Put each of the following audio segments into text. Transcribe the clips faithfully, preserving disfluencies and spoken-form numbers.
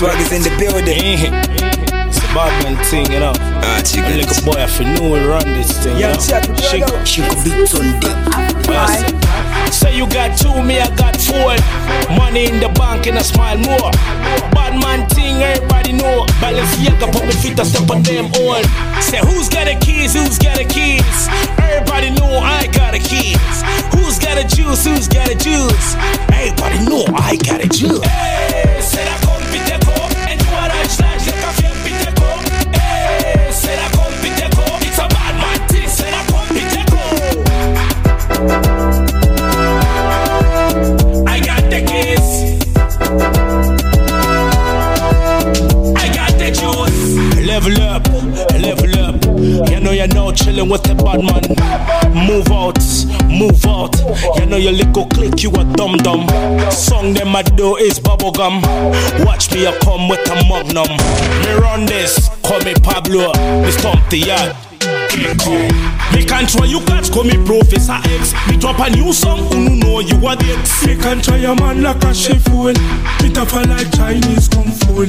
swag is in the building. It's a bad man thing, you know. Ah, chicken. I'm like a boy, I feel know we run this thing, you know. Chico, Chico beat Sunday. Say you got two, me I got four. Money in the bank and I smile more. Bad man thing, everybody know. Balenciaga put me feet a step on them all. Say who's got the keys, who's got the keys? Everybody know I got the keys. Who's got the juice, who's got the juice? Everybody know I got the juice. Hey, c'est la compiteco. And you are a slash, like a film piteco. Hey, c'est la compiteco. It's a bad man thing, c'est la compiteco. I got the keys. I got the juice. Level up, level up. You know you're now chilling with the bad man. Move out, move out. You know your little click, you a dum dum. Song them I do is bubblegum. Watch me, I come with a magnum. Me run this, call me Pablo. Me stomp the yard. Me control you catch, call me Professor X. Me drop a new song, who know you are the X. Me can try a man like a chef fool. Me tough like Chinese kung fu.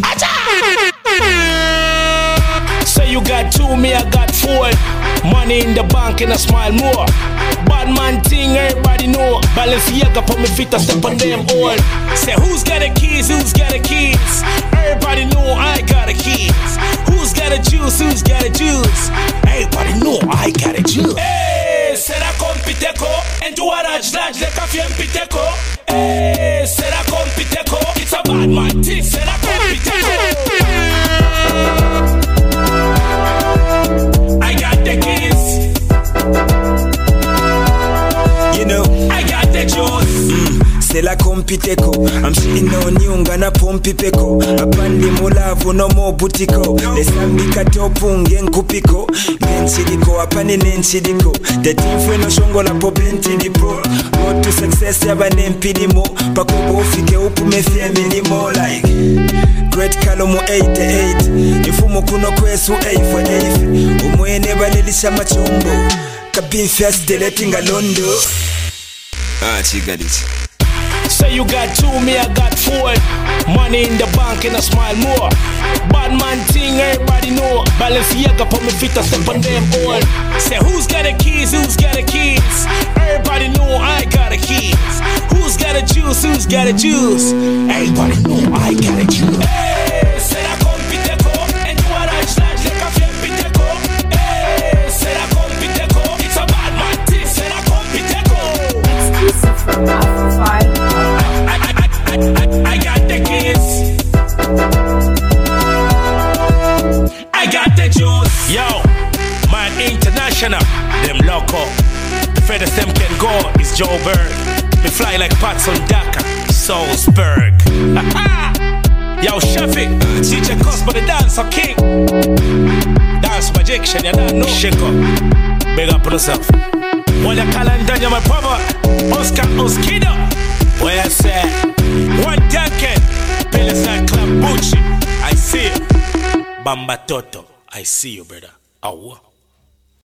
Say you got two, me I got four. Money in the bank and I smile more. Bad man thing, everybody know. Balenciaga put me feet a step on them all. Say who's got the keys, who's got the keys? Everybody know I got the keys. Who's got the juice, who's got the juice? Everybody know I got the juice. Hey, será compiteco. En tu arach large like a fiem piteco. Hey, será compiteco. It's a bad man thing, será compiteco. I got the keys. You know, I got the juice. mm, c'est la compiteco. I'm sitting on you, ngana pompi peko. Apandi mulavu no mo butiko. Lesambika topu ngen kupiko. Nenchidiko, apani nenchidiko. The team fwe no shongo la po benti dipo. Road to success yaba nempidimo. Pakubo ufike upu mefie minimo. Like Great Kalomo eighty-eight. Ifumo kuno kwesu A for eight. Umwene balilisha machumbo. Kabin first deleting a londo. Ah, chigadit. Say you got two, me I got four. Money in the bank and I smile more. Bad man thing, everybody know. Balenciaga put me feet a step on them all. Say who's got the keys, who's got the keys? Everybody know I got the keys. Who's got the juice, who's got the juice? Everybody know I got the juice. Hey, c'est la compiteco. And you are a slash like a film piteco. Hey, c'est la compiteco. It's a bad man thing, c'est la compiteco. Exclusive from Afro I, I got the keys. I got the juice. Yo, man international. Them loco. The furthest them can go is Joe Berg. They fly like Pats on Dakar, Salzburg. Yo, Shafi, D J Cosmo the dancer king. Dance projection, you don't know. Shake up, big up on yourself. When you call and Daniel, my brother, Oscar Oskido. Where I say, one Duncan, Palace Club Bucci. I see you. Bamba Toto, I see you, brother. Awa.